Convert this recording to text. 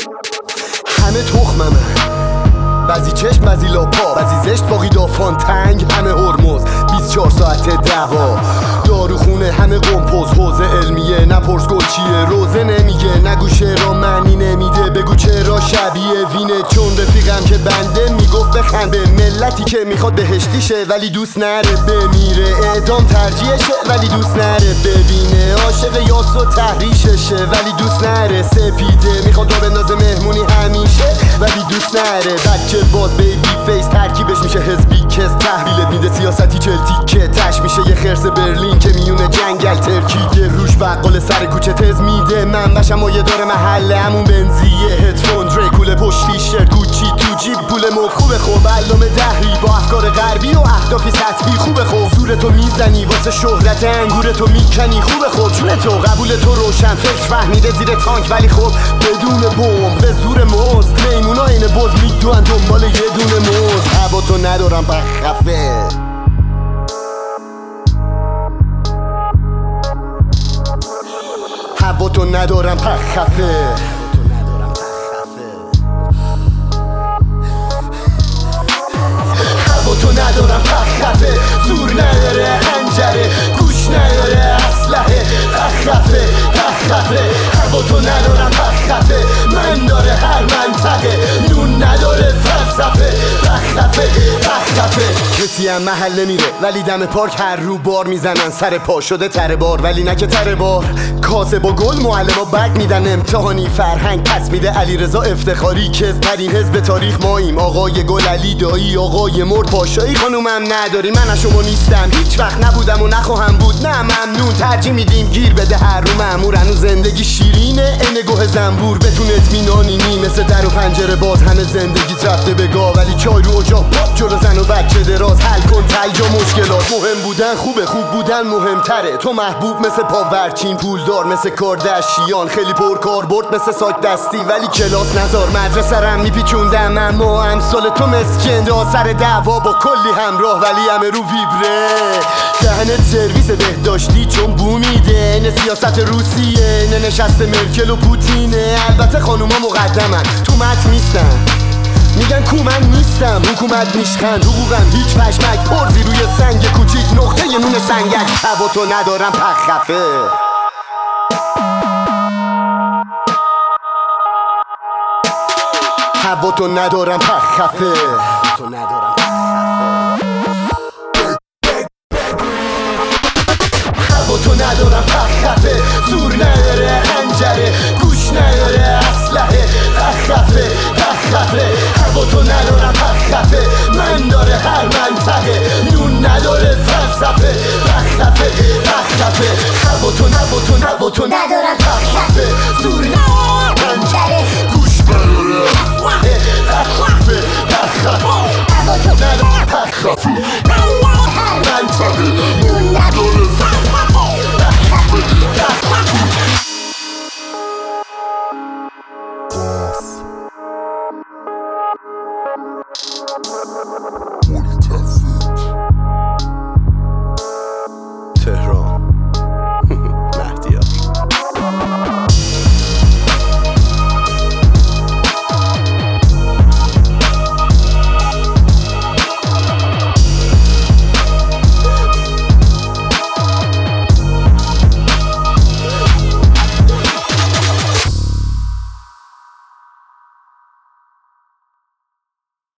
همه تخممه، بعضی چشم بعضی لاپا، بعضی زشت باقی دافان تنگ، همه هرمز 24 ساعت دعوا، داروخونه همه قمپوز، حوزه علمیه نپرس گل چیه، روزه نمیگه نگو شعرا معنی نمیده، بگو چرا شبیه وینه، چون رفیقم که بنده میگفت بخند به ملتی که میخواد بهشتی شه ولی دوست نره بمیره، اعدام ترجیحشه ولی دوست نره ببینه، عاشق یاس و تحریششه ولی دوست نره سپیده، میخواد رو بندازه مهمونی همیشه ولی دوست نره بچه باز بیبی فیس، ترکیبش میشه حزبی کس، تحویلت میده سیاستی چلتی که تش میشه یه خرس برلین که میونه جنگل ترکیده، روش بقال سر کوچه تز میده، من بشم و یه داره محله همون بنزیه، هدفون دریکول پشت تیشرت گوچی تو جیب پول خوبه خوب علامه دهری با افکار غربی و اهدافی سطحی خوبه خوب، زورتو میزنی واسه شهرت انگورتو میکنی خوبه خوب، جون تو قبول تو روشن فکر فهمیده زیر تانک ولی خب بدون بمب به زور مزد، میمونا این بز میدوان دنبال یه دونه موز، هوا تو ندارم بخفه هوا تو ندارم پخفه، هوا تو ندارم پخفه، زور نداره هنجره، گوش نداره اسلحه، پخفه هوا تو ندارم پخفه، من داره هر منطقه، نون نداره فلسفه، پخفه کسی هم محل میره ولی دم پارک هر رو بار میزنن، سر پا شده تره بار ولی نه که تره بار، کاسه با گل معلم بگ میدن، امتحانی فرهنگ پس میده علیرضا افتخاری، کس ترین حزب تاریخ ماییم، آقای گل علی دایی، آقای مرد پاشایی، خانومم نداری من از شما نیستم، هیچ وقت نبودم و نخواهم بود، نه ممنون ترجیح میدیم گیر بده هر رو مأمور، هنوز زندگی شیرینه این گوه زنبور، بتون اطمینانی نی مثل در و پنجره باز، همه زندگیت رفته بگاه ولی چای رو اجاق پاپ جلو زن و بچه دراز، حل کن تلجا مشکلات، مهم بودن خوبه خوب بودن مهمتره، تو محبوب مثل پاورچین، پولدار مثل کاردشیان، خیلی پرکاربرد مثل ساک دستی ولی کلاس نزار، مدرسه رم میپیچوندم اما امثال تو مسکن، سر دعوا با کلی همراه ولی همه رو ویبره، دهنت سرویس بهداشتی چون بو میده، این سیاست روسیه نه نشست مرکل و پوتینه، البته خانوما مقدمن تو متن نیستن، میگن کو من نیستم، حکومت میشخند، حقوقم هیچ پشمک، پرزی روی سنگ کوچیک نقطه ی نون سنگک، هوا تو ندارم پخفه هوا تو ندارم پخفه هوا تو ندارم پخفه، زور نداره هنجره،